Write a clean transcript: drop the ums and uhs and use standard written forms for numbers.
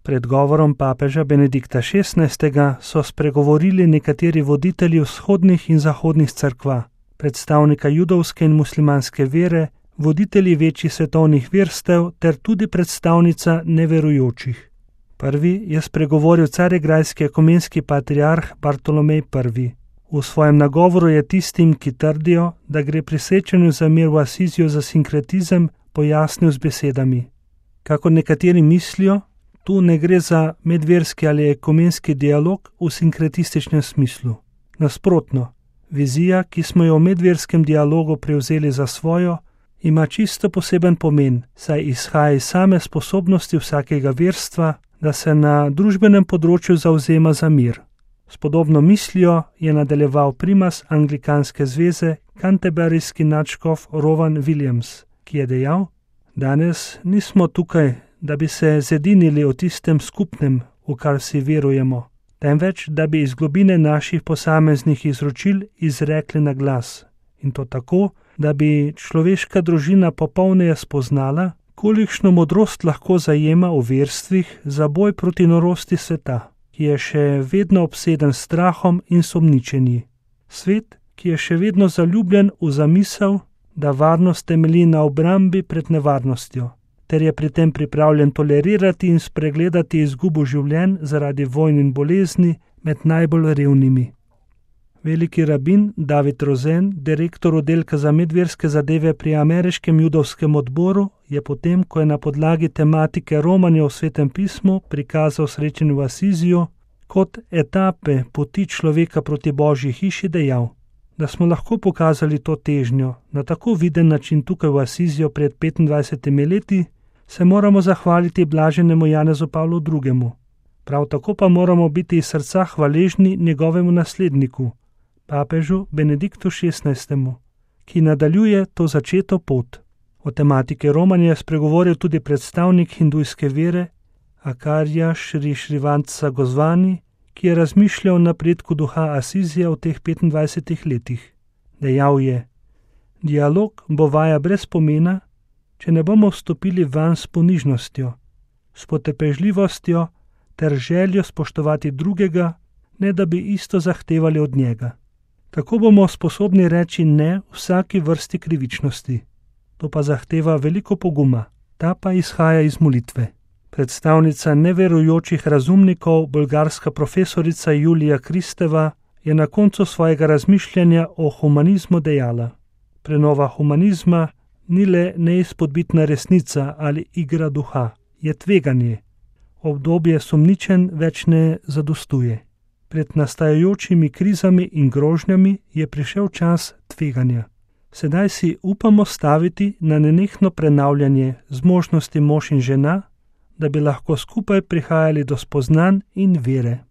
Pred govorom papeža Benedikta XVI. So spregovorili nekateri voditelji vzhodnih in zahodnih cerkva, predstavnika judovske in muslimanske vere, voditelji večjih svetovnih verstev ter tudi predstavnica neverujočih. Prvi je spregovoril carigrajski ekumenski patriarh Bartolomej I. V svojem nagovoru je tistim, ki trdijo, da gre pri srečanju za mir v Asiziju za sinkretizem, pojasnil z besedami: Kako nekateri mislijo, tu ne gre za medverski ali ekumenski dialog v sinkretističnem smislu. Nasprotno, vizija, ki smo jo v medverskem dialogu prevzeli za svojo, ima čisto poseben pomen, saj izhaja iz same sposobnosti vsakega verstva, da se na družbenem področju zavzema za mir. S podobno mislijo je nadaljeval primas Anglikanske zveze, canterburyski nadškof Rowan Williams, ki je dejal: Danes nismo tukaj, da bi se zedinili o tistem skupnem, v kar vsi verujemo, temveč, da bi iz globine naših posameznih izročil izrekli na glas. In to tako, da bi človeška družina popolneje spoznala, kolikšno modrost lahko zajema v verstvih za boj proti norosti sveta, ki je še vedno obseden s strahom in sumničenji. Svet, ki je še vedno zaljubljen v zamisel, da varnost temelji na obrambi pred nevarnostjo, ter je pri tem pripravljen tolerirati in spregledati izgubo življenj zaradi vojn in bolezni med najbolj revnimi. Veliki rabin David Rozen, direktor oddelka za medverske zadeve pri Ameriškem judovskem odboru, je potem, ko je na podlagi tematike romanja v Svetem pismu prikazal srečanje v Asiziju kot etape poti človeka proti Božji hiši, dejal: Da smo lahko pokazali to težnjo na tako viden način tukaj v Asiziju pred 25 leti, se moramo zahvaliti blaženemu Janezu Pavlu II. Prav tako pa moramo biti iz srca hvaležni njegovemu nasledniku, papežu Benediktu XVI., ki nadaljuje to začeto pot. O tematike romanja je spregovoril tudi predstavnik hindujske vere Akarja Šri Šrivanca Gosvami, ki je razmišljal o napredku duha Asizija v teh 25 letih. Dejal je: Dialog bo vaja brez pomena, če ne bomo vstopili vanj s ponižnostjo, s potrpežljivostjo ter željo spoštovati drugega, ne da bi isto zahtevali od njega. Tako bomo sposobni reči ne vsaki vrsti krivičnosti. To pa zahteva veliko poguma, ta pa izhaja iz molitve. Predstavnica neverujočih razumnikov, bolgarska profesorica Julija Kristeva, je na koncu svojega razmišljanja o humanizmu dejala: Prenova humanizma ni le neizpodbitna resnica ali igra duha, je tveganje. Obdobje sumničenj več ne zadostuje. Pred nastajajočimi krizami in grožnjami je prišel čas tveganja. Sedaj si upamo staviti na nenehno prenavljanje zmožnosti mož in žena, da bi lahko skupaj prihajali do spoznanj in vere.